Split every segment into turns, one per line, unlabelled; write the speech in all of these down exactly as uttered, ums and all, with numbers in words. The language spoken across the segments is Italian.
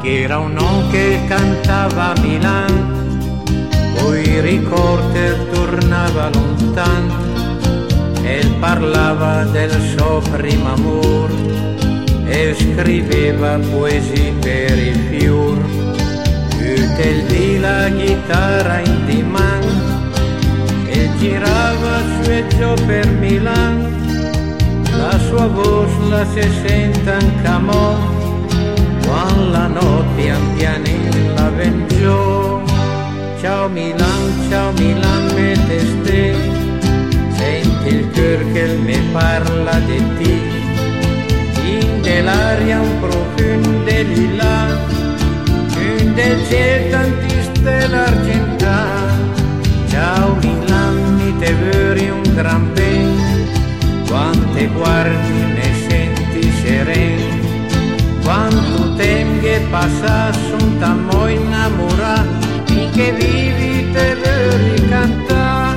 C'era un uomo che cantava a Milan, poi ricorder tornava lontano e parlava del suo primo amor e scriveva poesie per il fior. Tutte lì la chitarra in di mano e girava su e giù per Milan, la sua voce la si sente anche a mo', quando la notte pian pianino la ven giù. Ciao Milan, ciao Milan, me te ste, senti il cuore che mi parla di te, in dell'aria un profumo di lila, in del cielo tanti stelle argentane. Ciao Milan, mi te veri un gran bene, quando te guardi ne senti sereno, quanto tempo che passa son t'ammo innamorato, finché vivi te veri cantare.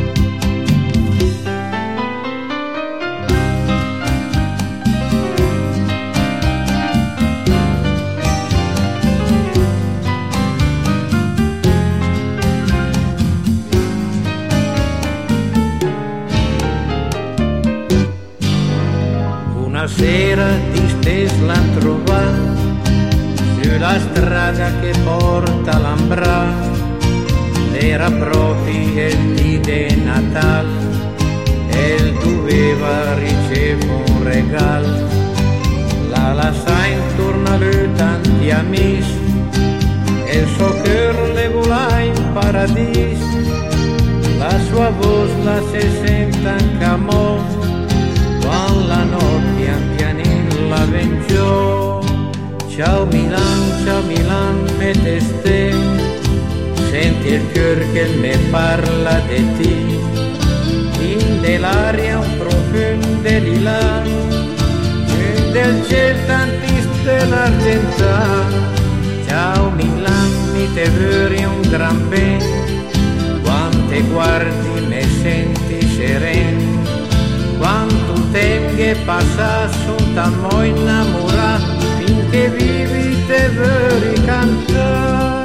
Una sera ti stessa la trovata sulla strada che porta all'Ambra, era proprio il dì di Natale e doveva ricevere un regalo. La lascia intorno a lui tanti amici e il suo cuore le vola in paradiso, la sua voce la si sente anche a mo', quando la notte pian pianino la ven giù. Ciao Milan, ciao Milan, me te ste, senti il cuore che mi parla di te, in dell'aria un profumo di lila, in del cielo tanti stelle argentane. Ciao Milan, mi te veri un gran bene, quando te guardi me senti sereno, quanto tempo che passa son t'ammo innamorato, finché vivi te veri cantare.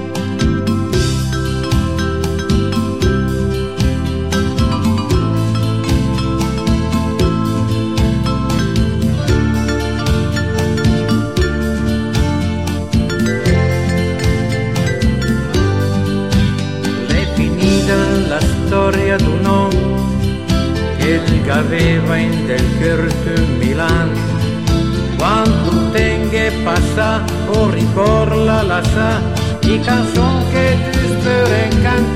L'è finita la storia d'un uomo che aveva in del cuore di Milano, quanto tempo che passa o ricorda la sa, i canzoni che tu speri canti